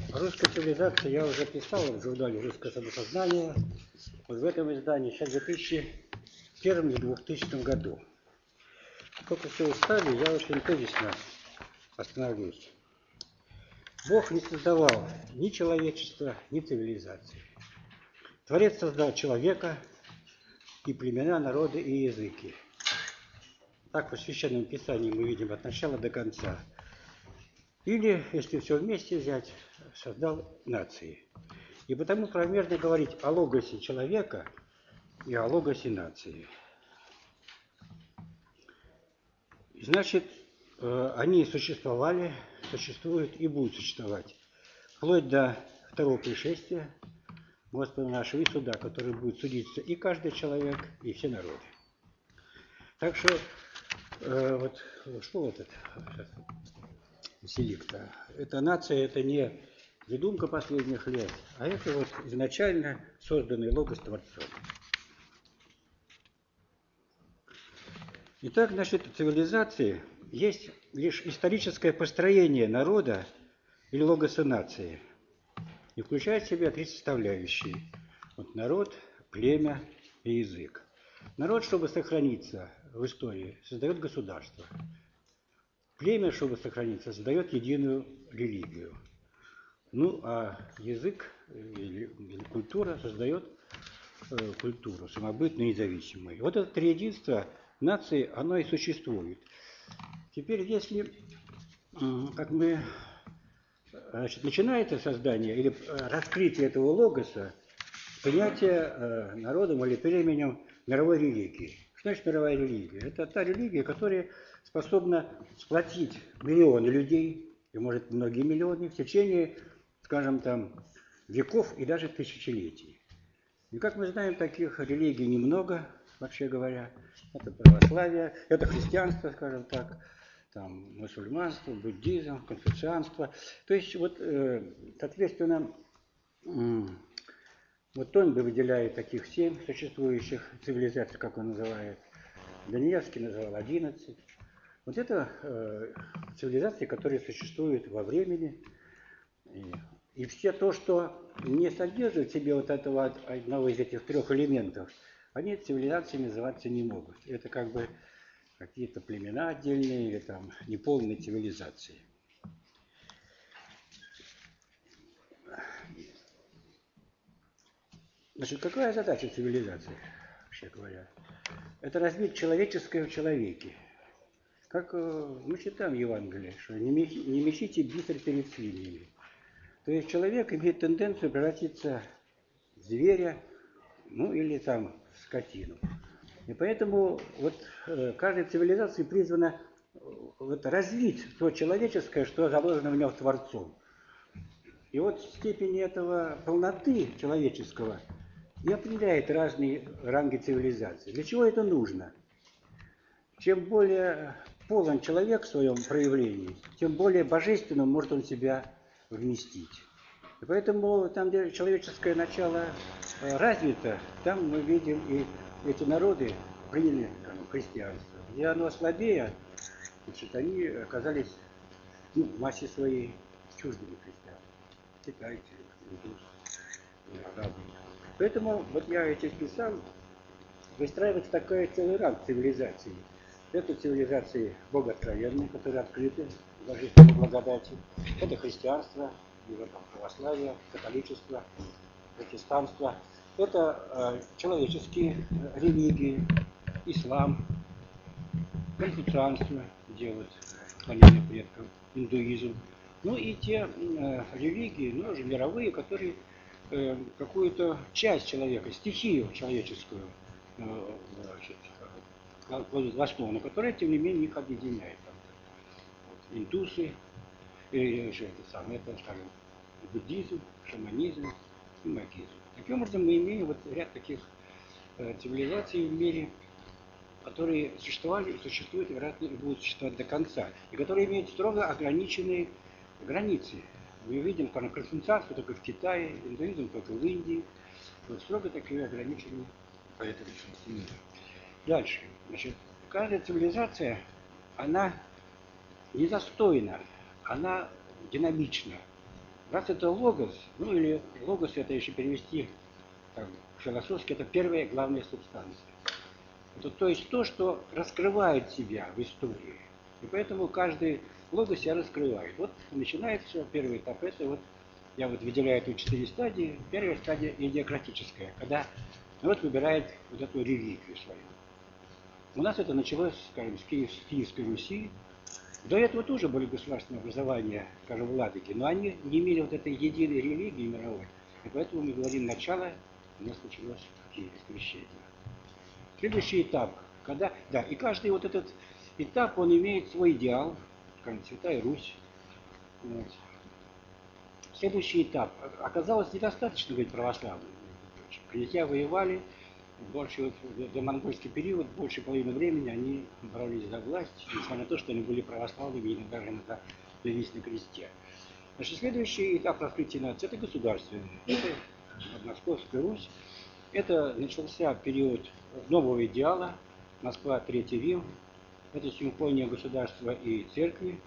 Русская цивилизация я уже писал в журнале «Русское самосознание». Вот в этом издании сейчас в 2001 и 2000 году. Сколько все устали, я очень тезисно остановлюсь. Бог не создавал ни человечества, ни цивилизации. Творец создал человека и племена, народы и языки. Так в Священном Писании мы видим от начала до конца. Или, если все вместе взять, создал нации. И потому правомерно говорить о логосе человека и о логосе нации. Значит, они существовали, существуют и будут существовать. Вплоть до второго пришествия Господа нашего и суда, который будет судиться и каждый человек, и все народы. Так что, вот что вот это селик-то? Эта нация, это не выдумка последних лет, а это вот изначально созданный логос Творцом. Итак, значит, в цивилизации есть лишь историческое построение народа или логоса нации, и включает в себя три составляющие. Вот народ, племя и язык. Народ, чтобы сохраниться в истории, создает государство. Племя, чтобы сохраниться, создает единую религию. Ну, а язык или культура создает культуру, самобытную и независимую. Вот это триединство нации, оно и существует. Теперь, если как мы, значит, начинается создание или раскрытие этого логоса, принятие народом или племенем мировой религии. Что значит мировая религия? Это та религия, которая способна сплотить миллионы людей, и может многие миллионы, в течение, скажем, там, веков и даже тысячелетий. И как мы знаем, таких религий немного, вообще говоря. Это православие, это христианство, скажем так, там, мусульманство, буддизм, конфуцианство. То есть, вот, соответственно, вот Тоньбе выделяет таких 7 существующих цивилизаций, как он называет. Даниевский называл 11. Вот это цивилизации, которые существуют во времени. И все то, что не содержит в себе вот этого одного из этих трех элементов, они цивилизацией называться не могут. Это как бы какие-то племена отдельные или там неполные цивилизации. Значит, какая задача цивилизации, вообще говоря? Это развить человеческое в человеке. Как мы читаем в Евангелии, что не мечите бисер перед свиньями. То есть человек имеет тенденцию превратиться в зверя, ну или там в скотину. И поэтому вот каждая цивилизация призвана вот развить то человеческое, что заложено в нем Творцом. И вот степень этого полноты человеческого и определяет разные ранги цивилизации. Для чего это нужно? Чем более полон человек в своем проявлении, тем более божественным может он себя вместить. И поэтому там, где человеческое начало развито, там мы видим и эти народы приняли христианство. Где оно слабее, значит, они оказались в массе своей чуждыми христианами. Китайцы, индусы, арабы. Поэтому вот я эти писал, выстраивается такой целый ранг цивилизации. Это цивилизации богооткровенные, которые открыты божественной благодати. Это христианство, православие, католичество, протестанство. Это человеческие религии, ислам, конфуцианство, где вот поклонение предков, индуизм. Ну и те религии, ну, уже мировые, которые какую-то часть человека, стихию человеческую кладут в основу, но которая, тем не менее, их объединяет. Вот, индусы, это, скажем, буддизм, шаманизм и магизм. Таким образом, мы имеем вот ряд таких цивилизаций в мире, которые существовали, существуют и, вероятно, и будут существовать до конца, и которые имеют строго ограниченные границы. Мы видим, конфуцианство только в Китае, индуизм только в Индии, вот строго такие ограниченные по этой части мира. Дальше. Значит, каждая цивилизация, она не застойна, она динамична. Раз это логос, ну или логос это еще перевести там, философски, это первая главная субстанция. Это то есть то, что раскрывает себя в истории. И поэтому каждый логос себя раскрывает. Вот начинается первый этап, это вот я вот выделяю тут 4 стадии. Первая стадия идиократическая, когда народ выбирает вот эту религию свою. У нас это началось, скажем, с Киевской Руси. До этого тоже были государственные образования, скажем, в Ладоге, но они не имели вот этой единой религии мировой. И поэтому мы говорим, начало у нас началось в Киеве, крещение. Следующий этап, когда, да, и каждый вот этот этап, он имеет свой идеал, скажем, Святая Русь. Вот. Следующий этап. Оказалось недостаточно быть православным. Князья воевали, больше вот, до монгольский период, больше половины времени они боролись за власть, несмотря на то, что они были православными и даже иногда явились на кресте. Значит, следующий этап раскрытия нации – это государственный. Это Московская Русь. Это начался период нового идеала, Москва, Третий Рим. Это симфония государства и церкви,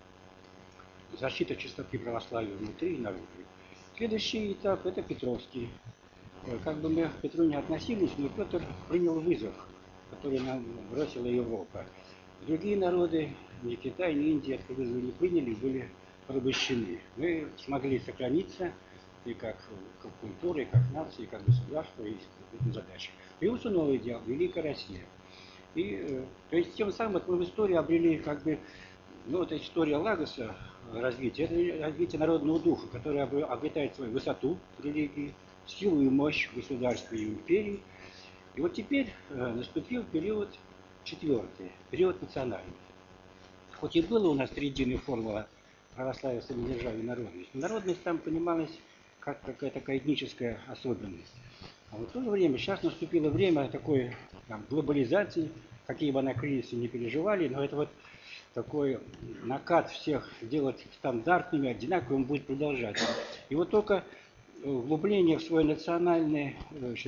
защита чистоты православия внутри и наружу. Следующий этап – это Петровский. Как бы мы к Петру не относились, но Петр принял вызов, который нам бросила Европа. Другие народы, ни Китай, ни Индия, этот вызов не приняли, были порабощены. Мы смогли сохраниться и как культура, и как нация, и как государство, и задачи. Появился новый идеал – Великая Россия. И, то есть тем самым мы в истории обрели как бы, ну вот история Лагоса, развитие, это развитие народного духа, который обретает свою высоту в религии, силу и мощь в государстве и империи. И вот теперь наступил период четвертый, период национальный. Хоть и была у нас триединая формула православия, самодержавия и народность, но народность там понималась как какая-то такая этническая особенность. А вот в то же время сейчас наступило время такой там, глобализации, какие бы она кризисы не переживали, но это вот такой накат всех делать стандартными, одинаковым будет продолжаться. И вот только углубление в свой национальный, значит,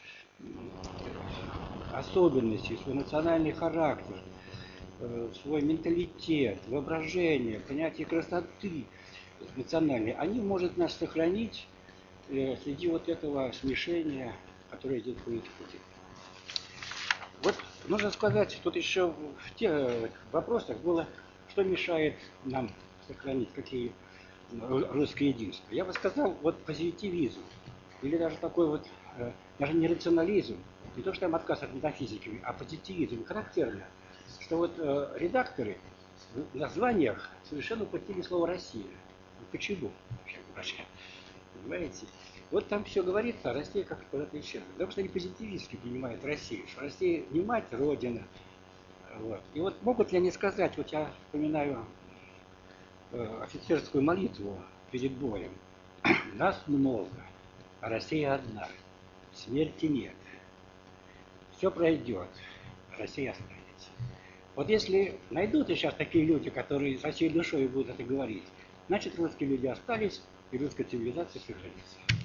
особенности, свой национальный характер, свой менталитет, воображение, понятие красоты национальной, они могут нас сохранить среди вот этого смешения, которое здесь происходит. Вот нужно сказать, тут еще в тех вопросах было, что мешает нам сохранить, какие русское единство. Я бы сказал, вот позитивизм, или даже такой вот, даже не рационализм, не то, что там отказ от метафизики, а позитивизм. Характерно, что вот редакторы в названиях совершенно упустили слово «Россия». Почему? Понимаете? Вот там все говорится, а Россия как куда-то исчезла. Потому что они позитивистски понимают Россию, что Россия не мать, родина. Вот. И вот могут ли они сказать, вот я вспоминаю офицерскую молитву перед боем. Нас много, а Россия одна. Смерти нет. Все пройдет, а Россия останется. Вот если найдутся сейчас такие люди, которые со всей душой будут это говорить, значит русские люди остались, и русская цивилизация сохранится.